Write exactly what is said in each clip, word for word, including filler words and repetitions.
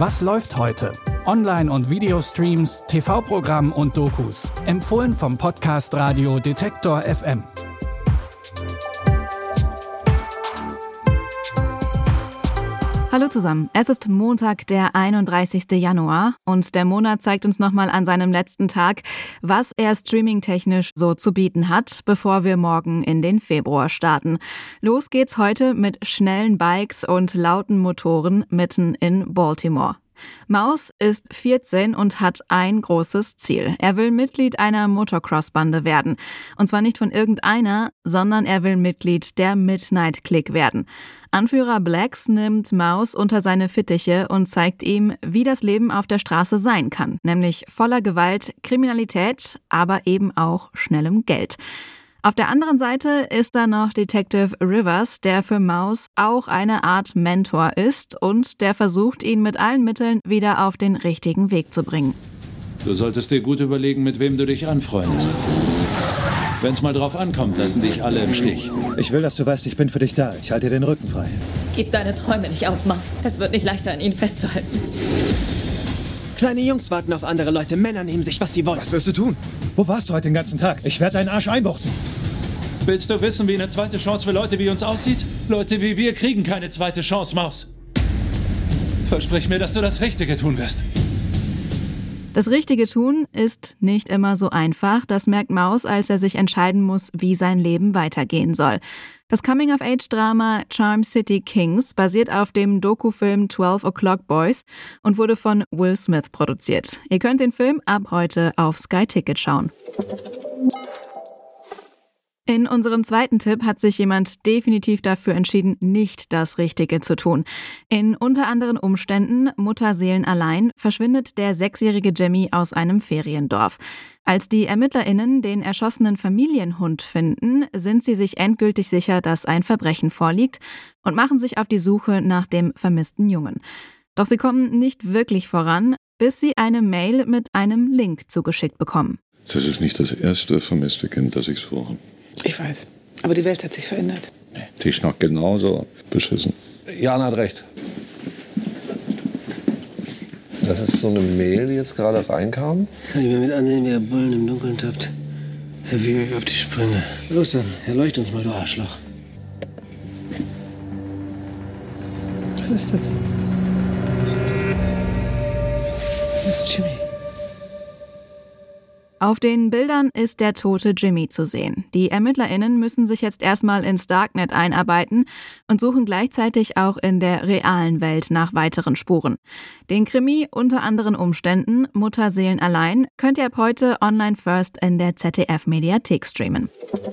Was läuft heute? Online- und Videostreams, T V-Programm und Dokus. Empfohlen vom Podcast Radio Detektor F M. Hallo zusammen, es ist Montag, der einunddreißigsten Januar und der Monat zeigt uns nochmal an seinem letzten Tag, was er streamingtechnisch so zu bieten hat, bevor wir morgen in den Februar starten. Los geht's heute mit schnellen Bikes und lauten Motoren mitten in Baltimore. Mouse ist vierzehn und hat ein großes Ziel. Er will Mitglied einer Motocross-Bande werden. Und zwar nicht von irgendeiner, sondern er will Mitglied der Midnight Clique werden. Anführer Blacks nimmt Mouse unter seine Fittiche und zeigt ihm, wie das Leben auf der Straße sein kann. Nämlich voller Gewalt, Kriminalität, aber eben auch schnellem Geld. Auf der anderen Seite ist da noch Detective Rivers, der für Mouse auch eine Art Mentor ist und der versucht, ihn mit allen Mitteln wieder auf den richtigen Weg zu bringen. Du solltest dir gut überlegen, mit wem du dich anfreundest. Wenn's mal drauf ankommt, lassen dich alle im Stich. Ich will, dass du weißt, ich bin für dich da. Ich halte dir den Rücken frei. Gib deine Träume nicht auf, Mouse. Es wird nicht leichter, an ihnen festzuhalten. Kleine Jungs warten auf andere Leute. Männer nehmen sich, was sie wollen. Was wirst du tun? Wo warst du heute den ganzen Tag? Ich werde deinen Arsch einbuchten. Willst du wissen, wie eine zweite Chance für Leute wie uns aussieht? Leute wie wir kriegen keine zweite Chance, Maus. Versprich mir, dass du das Richtige tun wirst. Das Richtige tun ist nicht immer so einfach. Das merkt Mouse, als er sich entscheiden muss, wie sein Leben weitergehen soll. Das Coming-of-Age-Drama Charm City Kings basiert auf dem Dokufilm twelve O'Clock Boys und wurde von Will Smith produziert. Ihr könnt den Film ab heute auf Sky Ticket schauen. In unserem zweiten Tipp hat sich jemand definitiv dafür entschieden, nicht das Richtige zu tun. In unter anderen Umständen, Mutterseelenallein, verschwindet der sechsjährige Jimmy aus einem Feriendorf. Als die ErmittlerInnen den erschossenen Familienhund finden, sind sie sich endgültig sicher, dass ein Verbrechen vorliegt und machen sich auf die Suche nach dem vermissten Jungen. Doch sie kommen nicht wirklich voran, bis sie eine Mail mit einem Link zugeschickt bekommen. Das ist nicht das erste vermisste Kind, das ich suche. Ich weiß, aber die Welt hat sich verändert. Nee, die ist noch genauso beschissen. Jan hat recht. Das ist so eine Mail, die jetzt gerade reinkam. Kann ich mir mit ansehen, wie ihr Bullen im Dunkeln tappt. Herr wie euch auf die Sprünge. Los dann, erleucht uns mal, du Arschloch. Was ist das? Das ist Jimmy. Auf den Bildern ist der tote Jimmy zu sehen. Die ErmittlerInnen müssen sich jetzt erstmal ins Darknet einarbeiten und suchen gleichzeitig auch in der realen Welt nach weiteren Spuren. Den Krimi unter anderen Umständen Mutterseelenallein könnt ihr ab heute online first in der Z D F-Mediathek streamen.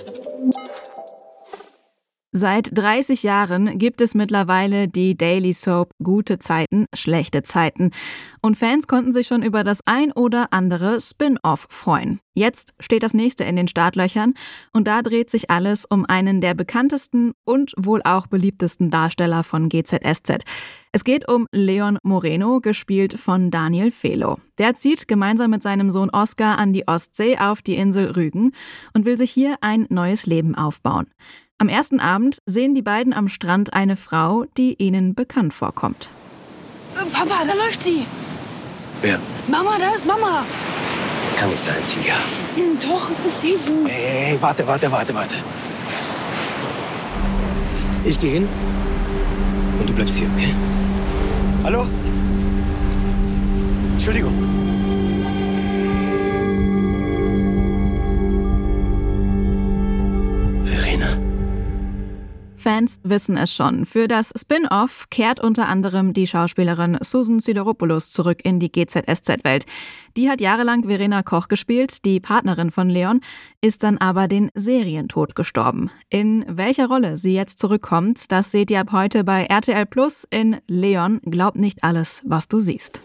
Seit dreißig Jahren gibt es mittlerweile die Daily Soap Gute Zeiten, schlechte Zeiten. Und Fans konnten sich schon über das ein oder andere Spin-off freuen. Jetzt steht das nächste in den Startlöchern und da dreht sich alles um einen der bekanntesten und wohl auch beliebtesten Darsteller von G Z S Z. Es geht um Leon Moreno, gespielt von Daniel Felo. Der zieht gemeinsam mit seinem Sohn Oscar an die Ostsee auf die Insel Rügen und will sich hier ein neues Leben aufbauen. Am ersten Abend sehen die beiden am Strand eine Frau, die ihnen bekannt vorkommt. Papa, da läuft sie. Wer? Mama, da ist Mama. Kann nicht sein, Tiger. Hm, doch, ist sie. Hey, hey, hey, warte, warte, warte, warte. Ich gehe hin und du bleibst hier, okay? Hallo? Entschuldigung. Verena. Fans wissen es schon. Für das Spin-off kehrt unter anderem die Schauspielerin Susan Sideropoulos zurück in die G Z S Z-Welt. Die hat jahrelang Verena Koch gespielt, die Partnerin von Leon, ist dann aber den Serientod gestorben. In welcher Rolle sie jetzt zurückkommt, das seht ihr ab heute bei R T L Plus in Leon. Glaub nicht alles, was du siehst.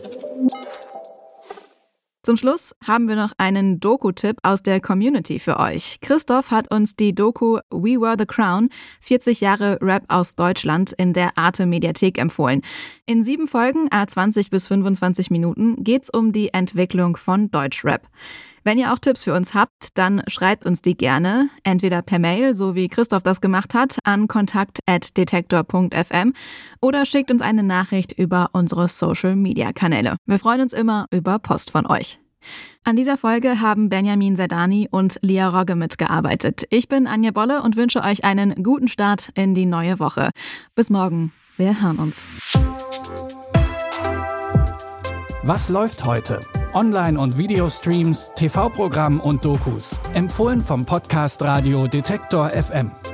Zum Schluss haben wir noch einen Doku-Tipp aus der Community für euch. Christoph hat uns die Doku We Were the Crown, vierzig Jahre Rap aus Deutschland, in der Arte-Mediathek empfohlen. In sieben Folgen, à zwanzig bis fünfundzwanzig Minuten, geht's um die Entwicklung von Deutschrap. Wenn ihr auch Tipps für uns habt, dann schreibt uns die gerne, entweder per Mail, so wie Christoph das gemacht hat, an kontakt at detektor punkt f m oder schickt uns eine Nachricht über unsere Social-Media-Kanäle. Wir freuen uns immer über Post von euch. An dieser Folge haben Benjamin Zerdani und Lia Rogge mitgearbeitet. Ich bin Anja Bolle und wünsche euch einen guten Start in die neue Woche. Bis morgen. Wir hören uns. Was läuft heute? Online- und Videostreams, T V-Programm und Dokus. Empfohlen vom Podcast Radio Detektor F M.